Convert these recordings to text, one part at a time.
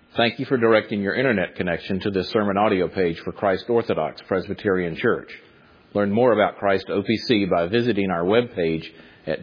Thank you for directing your internet connection to this sermon audio page for Christ Orthodox Presbyterian Church. Learn more about Christ OPC by visiting our webpage at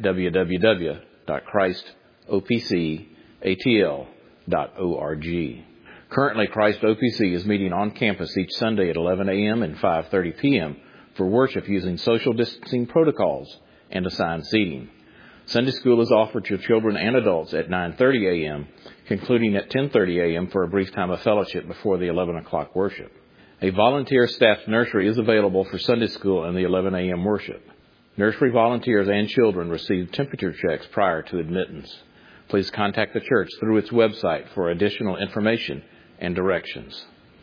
www.christopcatl.org. Currently, Christ OPC is meeting on campus each Sunday at 11 a.m. and 5:30 p.m. for worship using social distancing protocols and assigned seating. Sunday school is offered to children and adults at 9:30 a.m., concluding at 10:30 a.m. for a brief time of fellowship before the 11 o'clock worship. A volunteer staffed nursery is available for Sunday school and the 11 a.m. worship. Nursery volunteers and children receive temperature checks prior to admittance. Please contact the church through its website for additional information and directions.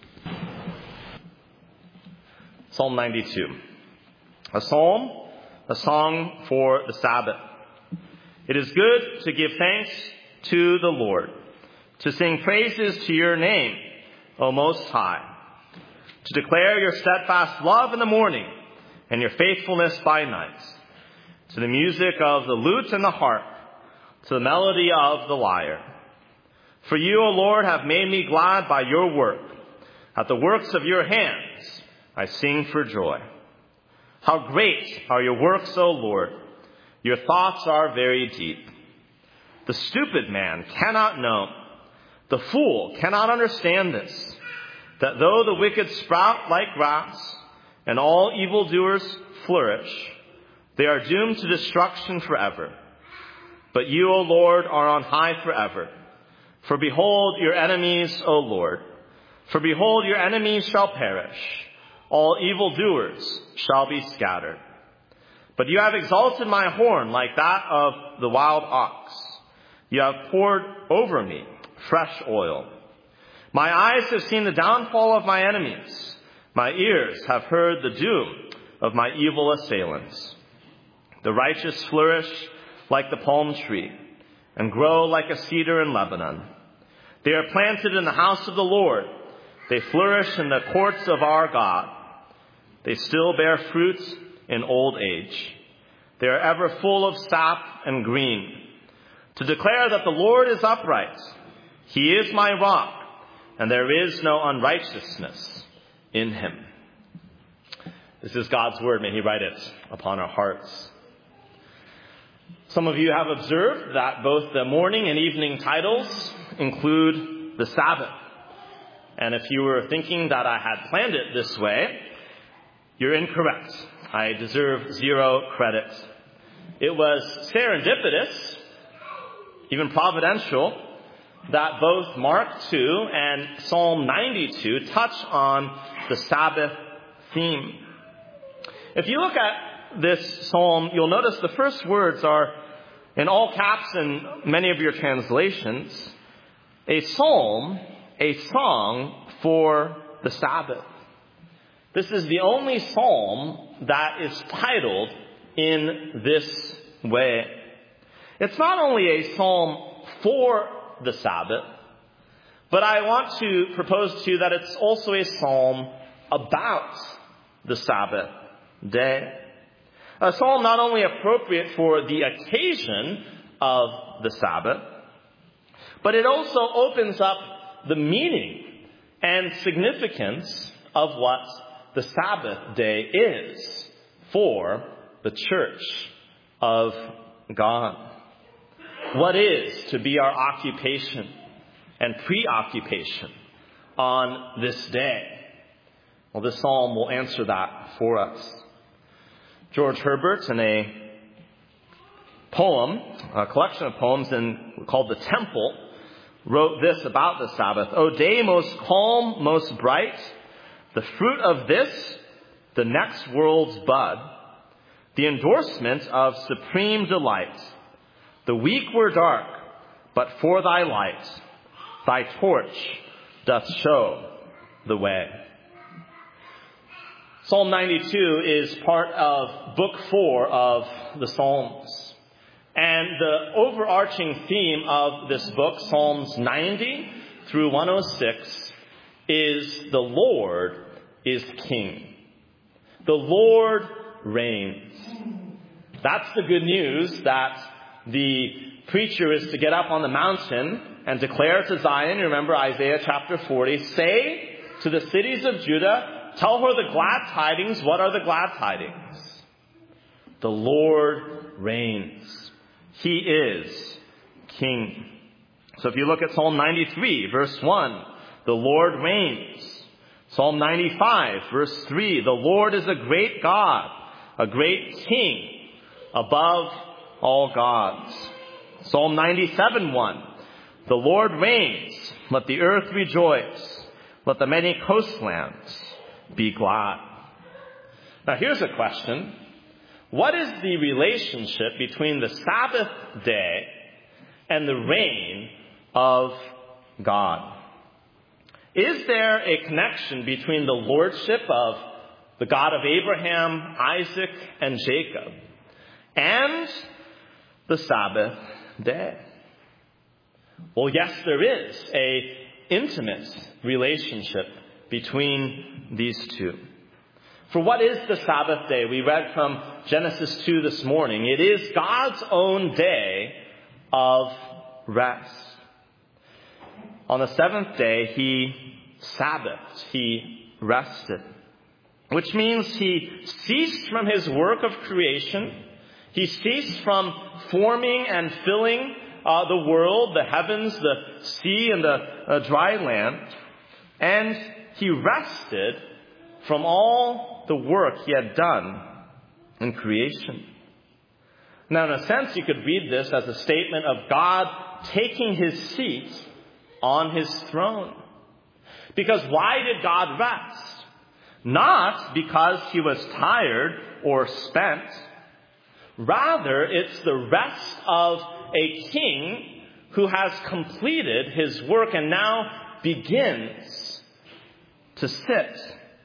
Psalm 92. A psalm, a song for the Sabbath. It is good to give thanks to the Lord, to sing praises to your name, O Most High, to declare your steadfast love in the morning and your faithfulness by night, to the music of the lute and the harp, to the melody of the lyre. For you, O Lord, have made me glad by your work. At the works of your hands I sing for joy. How great are your works, O Lord! Your thoughts are very deep. The stupid man cannot know. The fool cannot understand this, that though the wicked sprout like grass and all evildoers flourish, they are doomed to destruction forever. But you, O Lord, are on high forever. For behold your enemies, O Lord. For behold your enemies shall perish. All evildoers shall be scattered. But you have exalted my horn like that of the wild ox. You have poured over me fresh oil. My eyes have seen the downfall of my enemies. My ears have heard the doom of my evil assailants. The righteous flourish like the palm tree and grow like a cedar in Lebanon. They are planted in the house of the Lord. They flourish in the courts of our God. They still bear fruit in old age. They are ever full of sap and green, to declare that the Lord is upright. He is my rock, and there is no unrighteousness in him. This is God's word. May he write it upon our hearts. Some of you have observed that both the morning and evening titles include the Sabbath. And if you were thinking that I had planned it this way, you're incorrect. I deserve 0 credit. It was serendipitous, even providential, that both Mark 2 and Psalm 92 touch on the Sabbath theme. If you look at this psalm, you'll notice the first words are in all caps in many of your translations, a psalm, a song for the Sabbath. This is the only psalm that is titled in this way. It's not only a psalm for the Sabbath, but I want to propose to you that it's also a psalm about the Sabbath day. A psalm not only appropriate for the occasion of the Sabbath, but it also opens up the meaning and significance of what the Sabbath day is for the church of God. What is to be our occupation and preoccupation on this day? Well, this psalm will answer that for us. George Herbert, in a poem, a collection of poems called The Temple, wrote this about the Sabbath. O day most calm, most bright, the fruit of this, the next world's bud, the endorsement of supreme delight. The weak were dark, but for thy light, thy torch doth show the way. Psalm 92 is part of Book 4 of the Psalms. And the overarching theme of this book, Psalms 90 through 106, is the Lord is King. The Lord reigns. That's the good news that the preacher is to get up on the mountain and declare to Zion, remember Isaiah chapter 40, say to the cities of Judah, tell her the glad tidings. What are the glad tidings? The Lord reigns. He is King. So if you look at Psalm 93, verse 1, the Lord reigns. Psalm 95, verse 3, the Lord is a great God, a great King above all gods. Psalm 97, 1, the Lord reigns. Let the earth rejoice. Let the many coastlands be glad. Now here's a question. What is the relationship between the Sabbath day and the reign of God? Is there a connection between the lordship of the God of Abraham, Isaac, and Jacob and the Sabbath day? Well, yes, there is an intimate relationship between these two. For what is the Sabbath day? We read from Genesis 2 this morning. It is God's own day of rest. On the seventh day, he Sabbathed, he rested, which means he ceased from his work of creation. He ceased from forming and filling the world, the heavens, the sea, and the dry land. And he rested from all the work he had done in creation. Now, in a sense, you could read this as a statement of God taking his seat on his throne. Because why did God rest? Not because he was tired or spent. Rather, it's the rest of a king who has completed his work and now begins to sit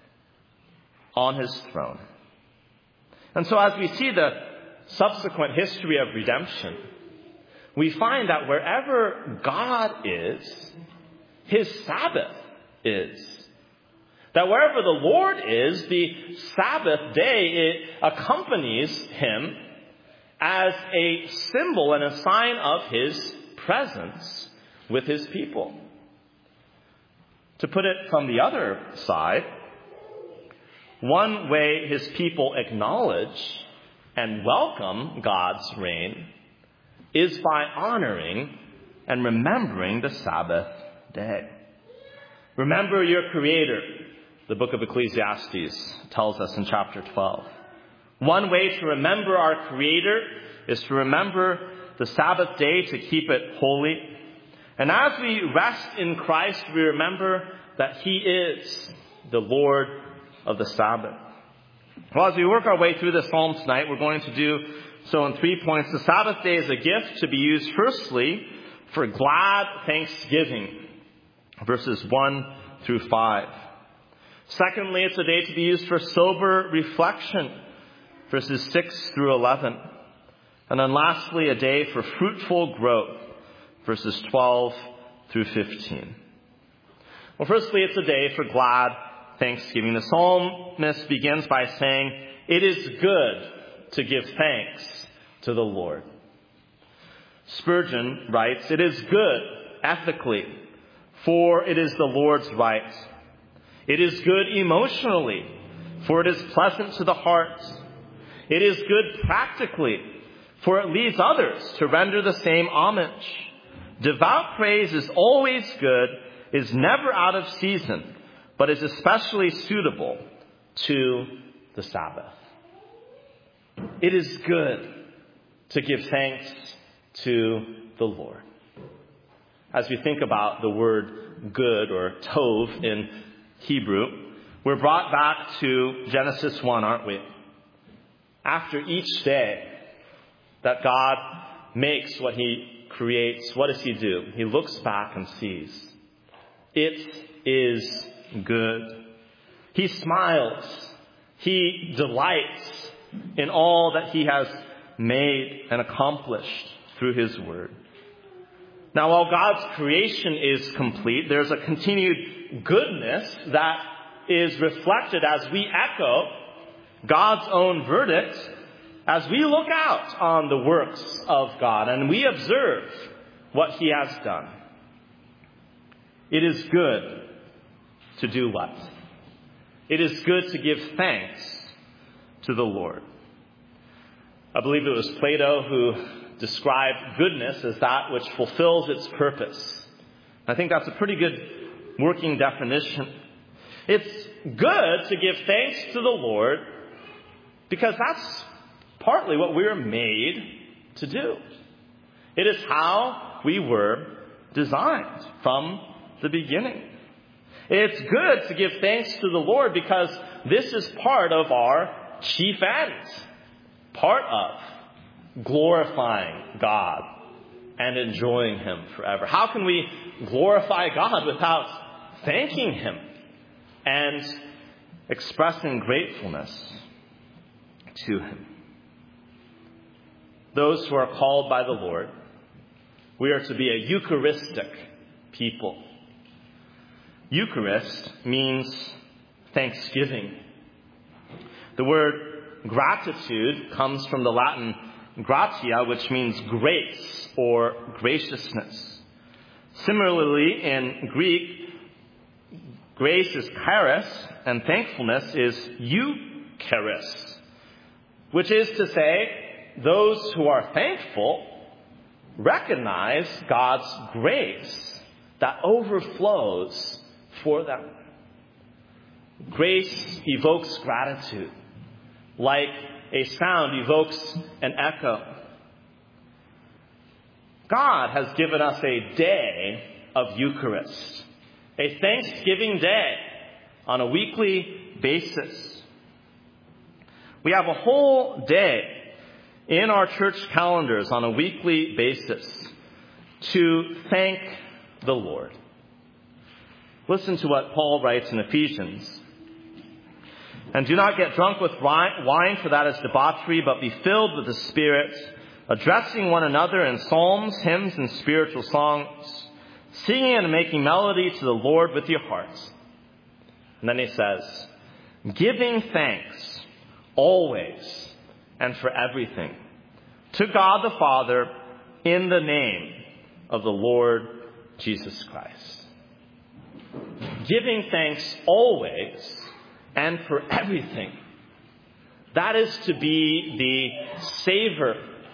on his throne. And so as we see the subsequent history of redemption, we find that wherever God is, his Sabbath is. That wherever the Lord is, the Sabbath day, it accompanies him as a symbol and a sign of his presence with his people. To put it from the other side, one way his people acknowledge and welcome God's reign is by honoring and remembering the Sabbath day. Remember your Creator, the book of Ecclesiastes tells us in chapter 12. One way to remember our Creator is to remember the Sabbath day, to keep it holy. And as we rest in Christ, we remember that he is the Lord of the Sabbath. Well, as we work our way through this psalm tonight, we're going to do so in 3 points. The Sabbath day is a gift to be used, firstly, for glad thanksgiving, verses 1 through 5. Secondly, it's a day to be used for sober reflection, verses 6 through 11. And then lastly, a day for fruitful growth, verses 12 through 15. Well, firstly, it's a day for glad thanksgiving. The psalmist begins by saying, it is good to give thanks to the Lord. Spurgeon writes, it is good ethically, for it is the Lord's right. It is good emotionally, for it is pleasant to the heart. It is good practically, for it leads others to render the same homage. Devout praise is always good, is never out of season, but is especially suitable to the Sabbath. It is good to give thanks to the Lord. As we think about the word good, or tov in Hebrew, we're brought back to Genesis 1, aren't we? After each day that God makes what he creates, what does he do? He looks back and sees. It is good. He smiles. He delights in all that he has made and accomplished through his word. Now, while God's creation is complete, there's a continued goodness that is reflected as we echo God's own verdict as we look out on the works of God and we observe what he has done. It is good to do what? It is good to give thanks to the Lord. I believe it was Plato who described goodness as that which fulfills its purpose. I think that's a pretty good working definition. It's good to give thanks to the Lord because that's partly what we were made to do. It is how we were designed from the beginning. It's good to give thanks to the Lord because this is part of our chief end, part of glorifying God and enjoying Him forever. How can we glorify God without thanking Him and expressing gratefulness to Him? Those who are called by the Lord, we are to be a Eucharistic people. Eucharist means thanksgiving. The word gratitude comes from the Latin gratia, which means grace or graciousness. Similarly, in Greek, grace is charis and thankfulness is eucharis, which is to say, those who are thankful recognize God's grace that overflows for them. Grace evokes gratitude, like a sound evokes an echo. God has given us a day of Eucharist, a Thanksgiving day on a weekly basis. We have a whole day in our church calendars on a weekly basis to thank the Lord. Listen to what Paul writes in Ephesians. And do not get drunk with wine, for that is debauchery, but be filled with the Spirit, addressing one another in psalms, hymns, and spiritual songs, singing and making melody to the Lord with your hearts. And then he says, giving thanks always and for everything to God the Father in the name of the Lord Jesus Christ. Giving thanks always and for everything. That is to be the savor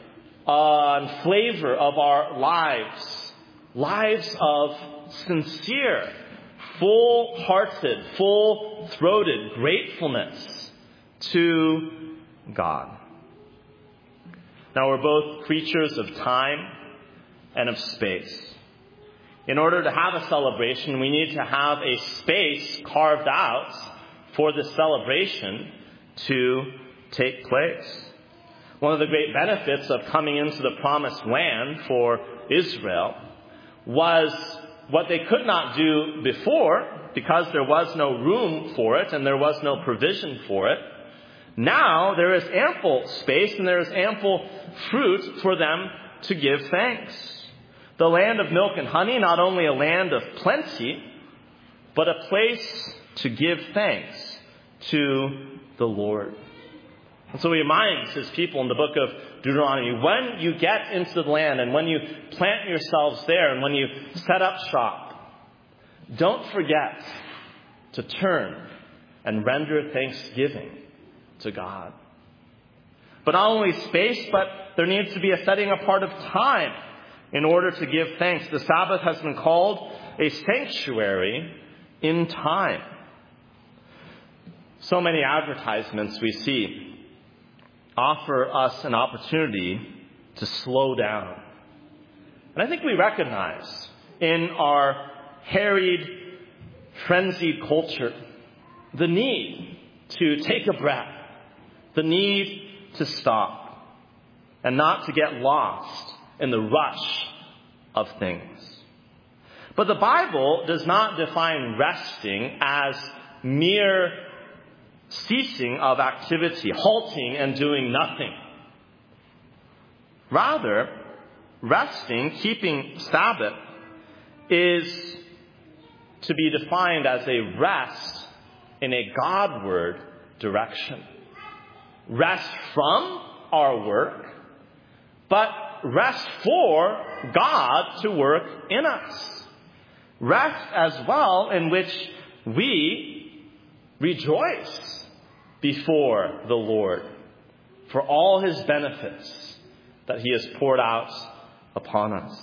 and flavor of our lives. Lives of sincere, full-hearted, full-throated gratefulness to God. Now, we're both creatures of time and of space. In order to have a celebration, we need to have a space carved out for the celebration to take place. One of the great benefits of coming into the promised land for Israel was what they could not do before because there was no room for it and there was no provision for it. Now there is ample space and there is ample fruit for them to give thanks. The land of milk and honey, not only a land of plenty, but a place to give thanks to the Lord. And so he reminds his people in the book of Deuteronomy, when you get into the land and when you plant yourselves there and when you set up shop, don't forget to turn and render thanksgiving to God. But not only space, but there needs to be a setting apart of time in order to give thanks. The Sabbath has been called a sanctuary in time. So many advertisements we see offer us an opportunity to slow down. And I think we recognize in our harried, frenzied culture the need to take a breath, the need to stop, and not to get lost in the rush of things. But the Bible does not define resting as mere ceasing of activity, halting and doing nothing. Rather, resting, keeping Sabbath, is to be defined as a rest in a Godward direction. Rest from our work, but rest for God to work in us. rest as well in which we rejoice before the Lord for all his benefits that he has poured out upon us.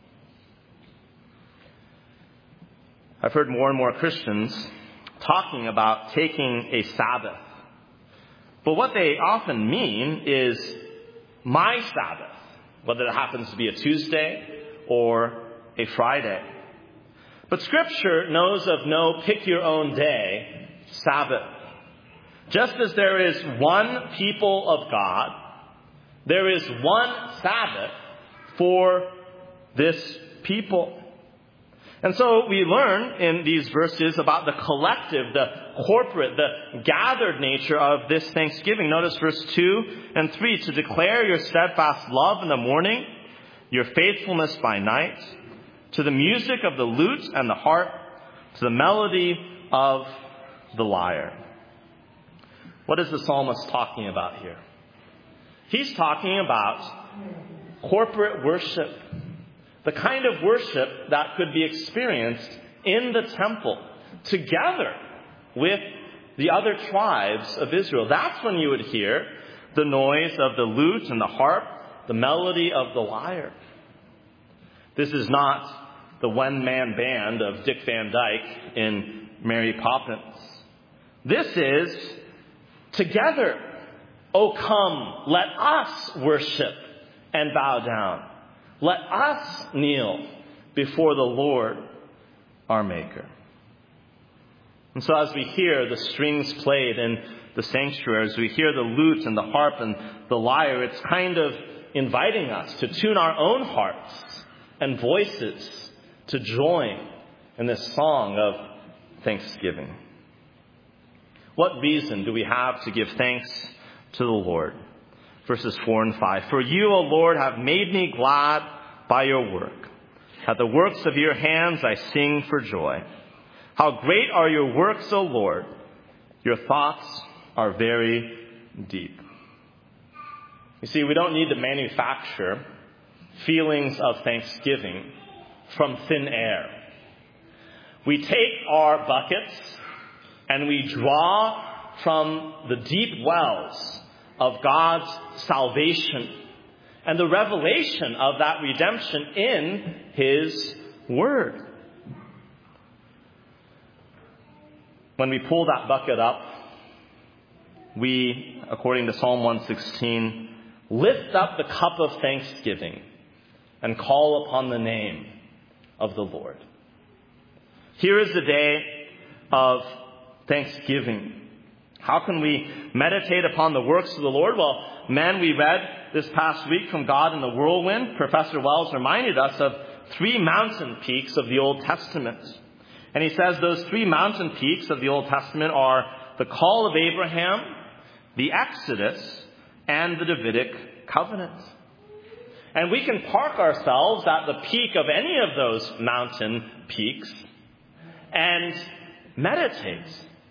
I've heard more and more Christians talking about taking a Sabbath. But what they often mean is my Sabbath, whether it happens to be a Tuesday or a Friday. But Scripture knows of no pick-your-own-day Sabbath. Just as there is one people of God, there is one Sabbath for this people. And so we learn in these verses about the collective, the corporate, the gathered nature of this Thanksgiving. Notice verse 2 and 3, to declare your steadfast love in the morning, your faithfulness by night, to the music of the lute and the harp, to the melody of the lyre. What is the psalmist talking about here? He's talking about corporate worship. The kind of worship that could be experienced in the temple together with the other tribes of Israel. That's when you would hear the noise of the lute and the harp, the melody of the lyre. This is not the one-man band of Dick Van Dyke in Mary Poppins. This is together. Oh, come, let us worship and bow down. Let us kneel before the Lord, our Maker. And so as we hear the strings played in the sanctuary, as we hear the lute and the harp and the lyre, it's kind of inviting us to tune our own hearts and voices to join in this song of thanksgiving. What reason do we have to give thanks to the Lord? Verses 4 and 5. For you, O Lord, have made me glad by your work. At the works of your hands I sing for joy. How great are your works, O Lord! Your thoughts are very deep. You see, we don't need to manufacture feelings of thanksgiving from thin air. We take our buckets and we draw from the deep wells of God's salvation and the revelation of that redemption in His Word. When we pull that bucket up, we, according to Psalm 116, lift up the cup of thanksgiving and call upon the name of the Lord. Here is the day of thanksgiving. How can we meditate upon the works of the Lord? Well, men, we read this past week from God in the Whirlwind. Professor Wells reminded us of 3 mountain peaks of the Old Testament. And he says those 3 mountain peaks of the Old Testament are the call of Abraham, the Exodus, and the Davidic covenant. And we can park ourselves at the peak of any of those mountain peaks and meditate.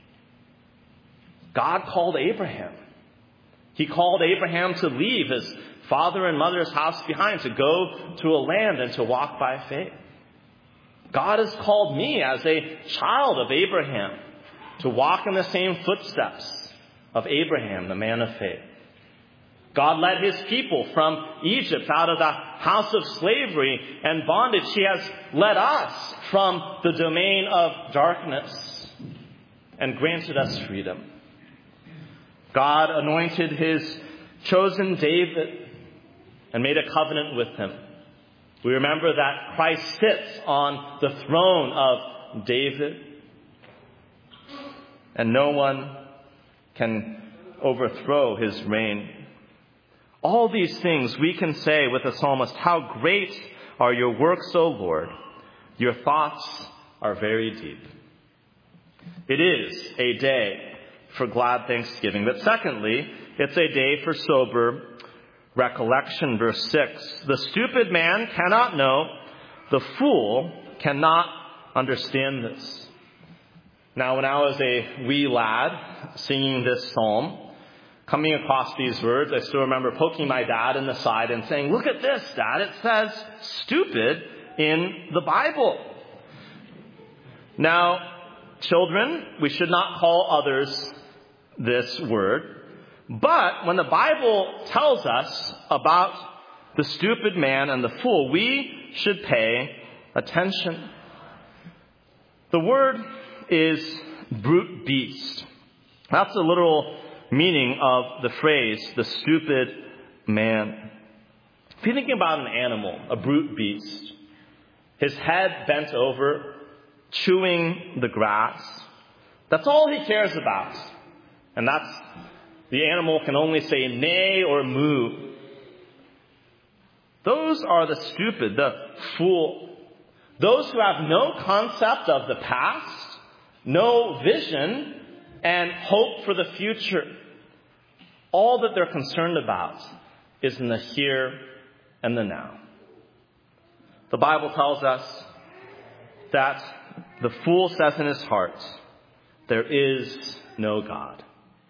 God called Abraham. He called Abraham to leave his father and mother's house behind, to go to a land and to walk by faith. God has called me as a child of Abraham to walk in the same footsteps of Abraham, the man of faith. God led his people from Egypt out of the house of slavery and bondage. He has led us from the domain of darkness and granted us freedom. God anointed his chosen David and made a covenant with him. We remember that Christ sits on the throne of David, and no one can overthrow his reign. All these things we can say with the psalmist, how great are your works, O Lord! Your thoughts are very deep. It is a day for glad thanksgiving. But secondly, it's a day for sober recollection. Verse 6, the stupid man cannot know, the fool cannot understand this. Now, when I was a wee lad singing this psalm, coming across these words, I still remember poking my dad in the side and saying, look at this, Dad, it says stupid in the Bible. Now, children, we should not call others this word. But when the Bible tells us about the stupid man and the fool, we should pay attention. The word is brute beast. That's the literal meaning of the phrase, the stupid man. If you're thinking about an animal, a brute beast, his head bent over, chewing the grass, that's all he cares about. And the animal can only say neigh or moo. Those are the stupid, the fool. Those who have no concept of the past, no vision, and hope for the future. All that they're concerned about is in the here and the now. The Bible tells us that the fool says in his heart, there is no God.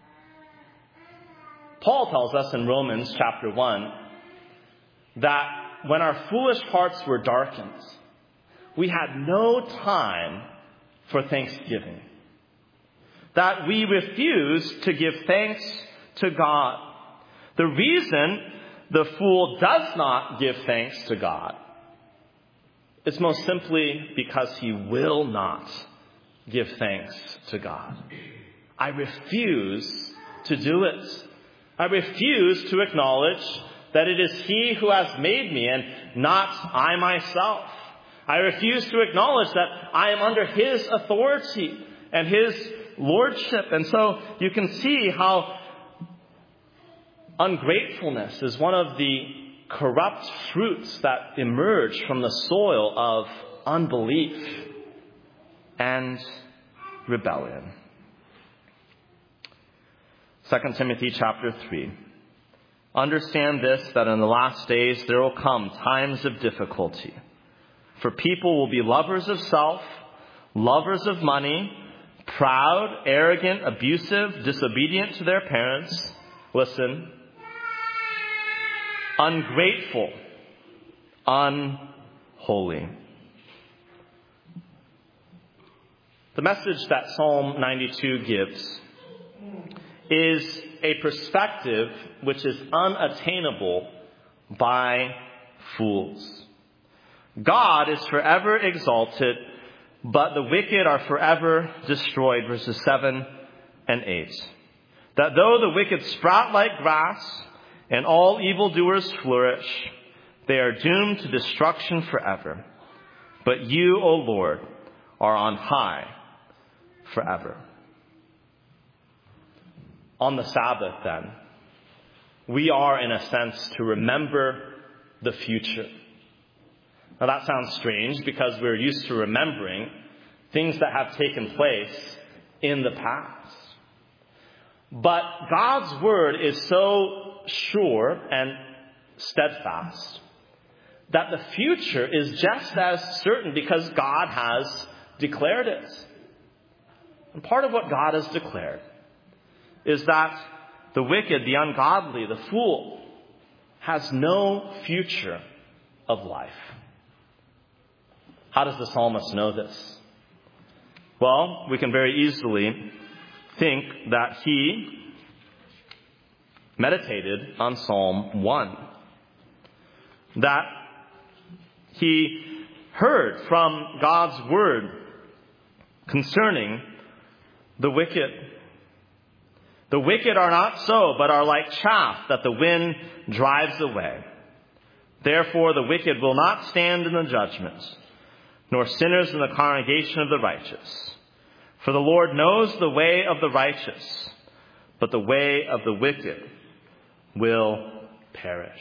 Paul tells us in Romans chapter 1 that when our foolish hearts were darkened, we had no time for thanksgiving. That we refused to give thanks to God. The reason the fool does not give thanks to God is most simply because he will not give thanks to God. I refuse to do it. I refuse to acknowledge that it is He who has made me and not I myself. I refuse to acknowledge that I am under His authority and His lordship. And so you can see how ungratefulness is one of the corrupt fruits that emerge from the soil of unbelief and rebellion. 2 Timothy chapter 3. Understand this, that in the last days there will come times of difficulty. For people will be lovers of self, lovers of money, proud, arrogant, abusive, disobedient to their parents. Listen. Ungrateful, unholy. The message that Psalm 92 gives is a perspective which is unattainable by fools. God is forever exalted, but the wicked are forever destroyed. Verses 7 and 8. That though the wicked sprout like grass, and all evildoers flourish, they are doomed to destruction forever. But you, O Lord, are on high forever. On the Sabbath, then, we are, in a sense, to remember the future. Now, that sounds strange because we're used to remembering things that have taken place in the past. But God's word is so sure and steadfast that the future is just as certain because God has declared it. And part of what God has declared is that the wicked, the ungodly, the fool has no future of life. How does the psalmist know this? Well, we can very easily think that he meditated on Psalm 1. That he heard from God's word concerning the wicked. The wicked are not so, but are like chaff that the wind drives away. Therefore the wicked will not stand in the judgment, nor sinners in the congregation of the righteous. For the Lord knows the way of the righteous, but the way of the wicked will perish.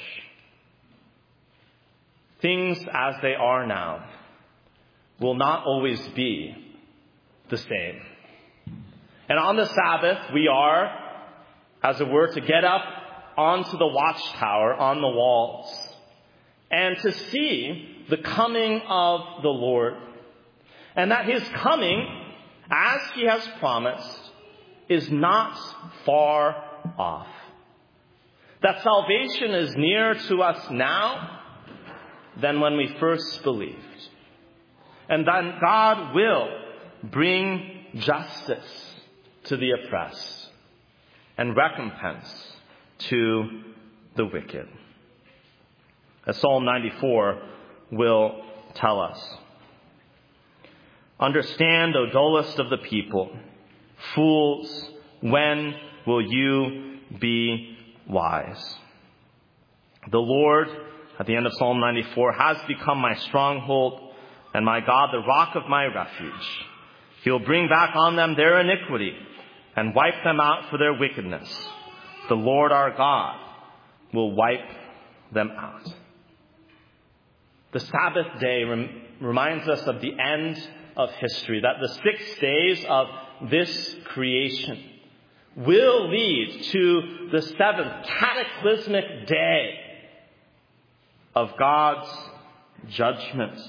Things as they are now will not always be the same. And on the Sabbath, we are, as it were, to get up onto the watchtower on the walls and to see the coming of the Lord. And that His coming, as He has promised, is not far off. That salvation is nearer to us now than when we first believed. And then God will bring justice to the oppressed and recompense to the wicked. As Psalm 94 will tell us. Understand, O dullest of the people, fools, when will you be wise? The Lord, at the end of Psalm 94, has become my stronghold and my God, the rock of my refuge. He will bring back on them their iniquity and wipe them out for their wickedness. The Lord our God will wipe them out. The Sabbath day reminds us of the end of history, that the 6 days of this creation will lead to the 7th cataclysmic day of God's judgment.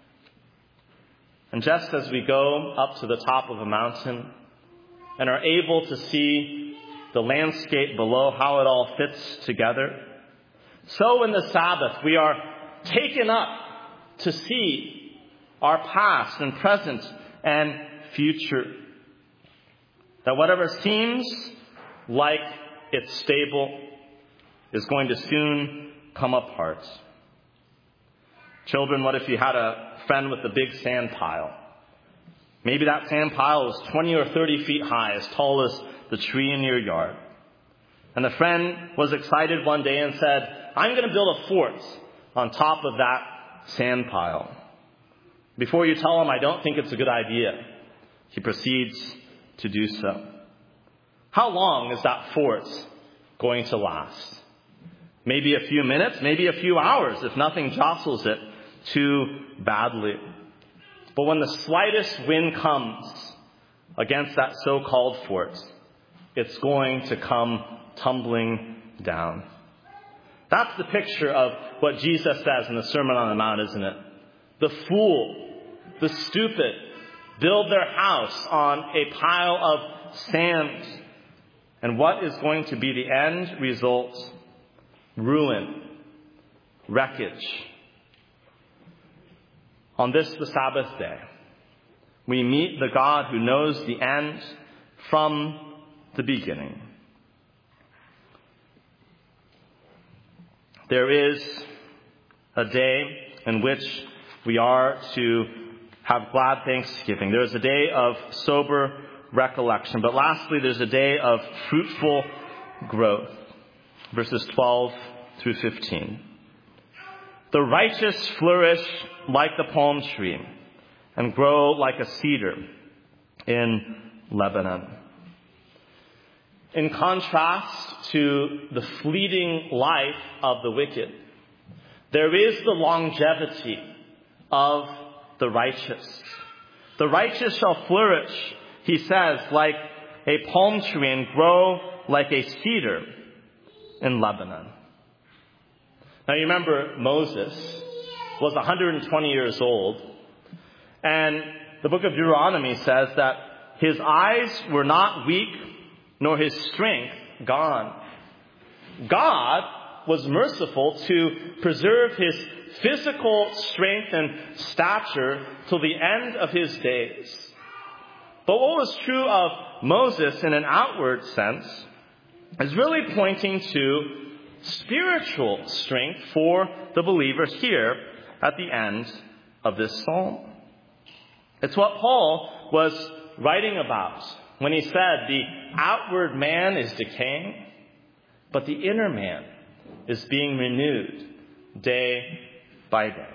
And just as we go up to the top of a mountain and are able to see the landscape below, how it all fits together, so in the Sabbath we are taken up to see our past and present and future. That whatever seems like it's stable is going to soon come apart. Children, what if you had a friend with a big sand pile? Maybe that sand pile was 20 or 30 feet high, as tall as the tree in your yard. And the friend was excited one day and said, I'm going to build a fort on top of that sand pile. Before you tell him, I don't think it's a good idea, he proceeds to do so. How long is that fort going to last? Maybe a few minutes, maybe a few hours, if nothing jostles it too badly. But when the slightest wind comes against that so-called fort, it's going to come tumbling down. That's the picture of what Jesus says in the Sermon on the Mount, isn't it? The fool, the stupid, build their house on a pile of sand. And what is going to be the end result? Ruin, wreckage. On this, the Sabbath day, we meet the God who knows the end from the beginning. There is a day in which we are to have glad thanksgiving. There is a day of sober recollection. But lastly, there's a day of fruitful growth. Verses 12 through 15. The righteous flourish like the palm tree and grow like a cedar in Lebanon. In contrast to the fleeting life of the wicked, there is the longevity of the righteous. The righteous shall flourish, he says, like a palm tree and grow like a cedar in Lebanon. Now you remember Moses was 120 years old, and the book of Deuteronomy says that his eyes were not weak, nor his strength gone. God was merciful to preserve his physical strength and stature till the end of his days. But what was true of Moses in an outward sense is really pointing to spiritual strength for the believers here at the end of this psalm. It's what Paul was writing about when he said the outward man is decaying, but the inner man is being renewed day by day.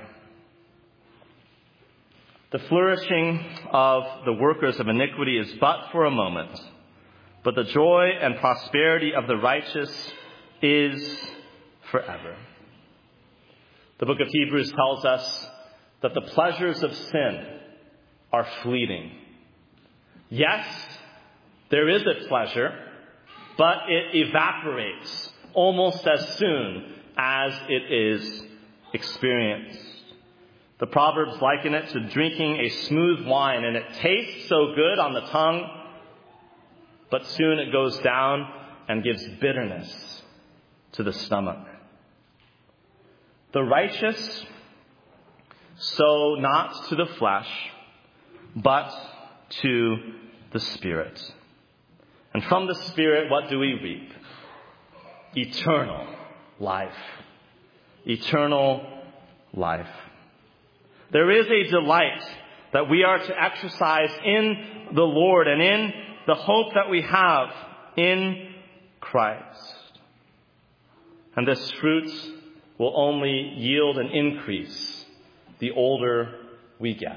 The flourishing of the workers of iniquity is but for a moment, but the joy and prosperity of the righteous is forever. The book of Hebrews tells us that the pleasures of sin are fleeting. Yes, there is a pleasure, but it evaporates almost as soon as it is experienced. The Proverbs liken it to drinking a smooth wine, and it tastes so good on the tongue, but soon it goes down and gives bitterness to the stomach. The righteous sow not to the flesh, but to the Spirit. And from the Spirit, what do we reap? Eternal life. Eternal life. There is a delight that we are to exercise in the Lord and in the hope that we have in Christ. And this fruit will only yield and increase the older we get.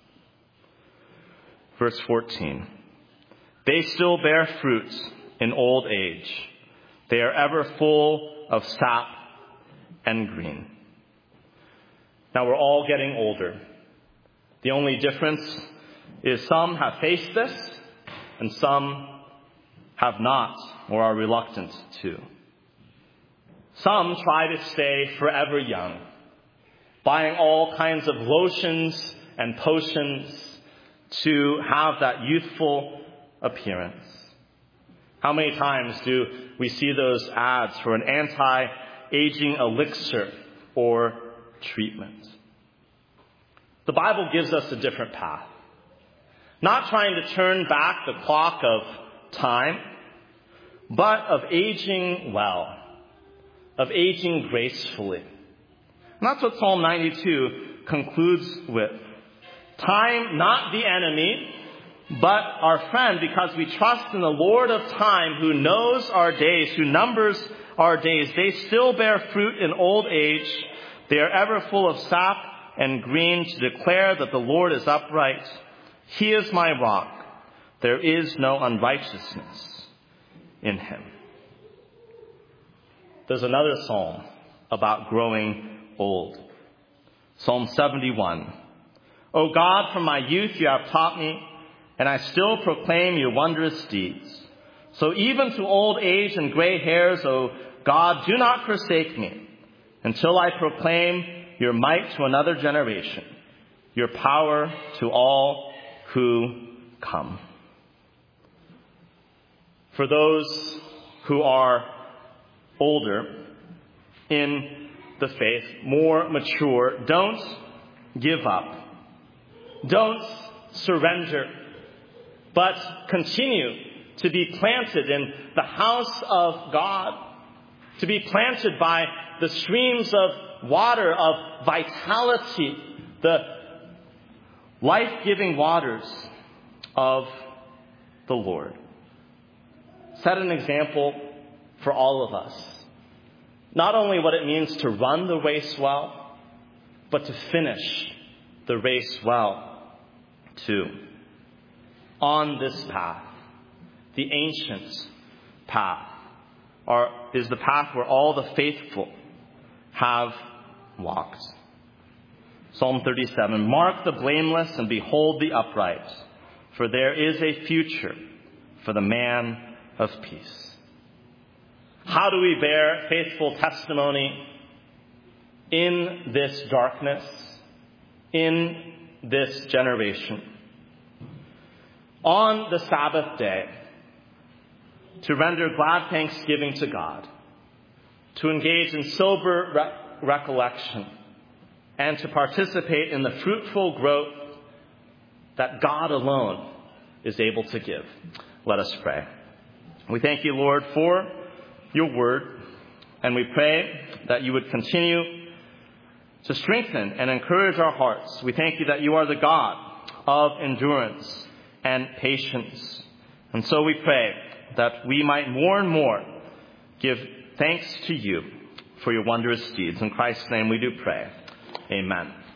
Verse 14. They still bear fruit in old age. They are ever full of sap and green. Now we're all getting older. The only difference is some have faced this and some have not or are reluctant to. Some try to stay forever young, buying all kinds of lotions and potions to have that youthful appearance. How many times do we see those ads for an anti-aging elixir or treatment? The Bible gives us a different path. Not trying to turn back the clock of time, but of aging well, of aging gracefully. And that's what Psalm 92 concludes with. Time, not the enemy, but our friend, because we trust in the Lord of time, who knows our days, who numbers our days. They still bear fruit in old age. They are ever full of sap and green, to declare that the Lord is upright. He is my rock. There is no unrighteousness in him. There's another psalm about growing old. Psalm 71. O God, from my youth you have taught me, and I still proclaim your wondrous deeds. So even to old age and gray hairs, O God, do not forsake me, until I proclaim your might to another generation, your power to all who come. For those who are older in the faith, more mature, don't give up. Don't surrender, but continue to be planted in the house of God, to be planted by the streams of water, of vitality, the life-giving waters of the Lord. Set an example for all of us. Not only what it means to run the race well, but to finish the race well too. On this path, the ancient path, is the path where all the faithful have walked. Psalm 37, mark the blameless and behold the upright, for there is a future for the man of peace. How do we bear faithful testimony in this darkness, in this generation? On the Sabbath day, to render glad thanksgiving to God, to engage in sober recollection, and to participate in the fruitful growth that God alone is able to give. Let us pray. We thank you, Lord, for your word, and we pray that you would continue to strengthen and encourage our hearts. We thank you that you are the God of endurance and patience. And so we pray that we might more and more give thanks to you for your wondrous deeds. In Christ's name we do pray. Amen.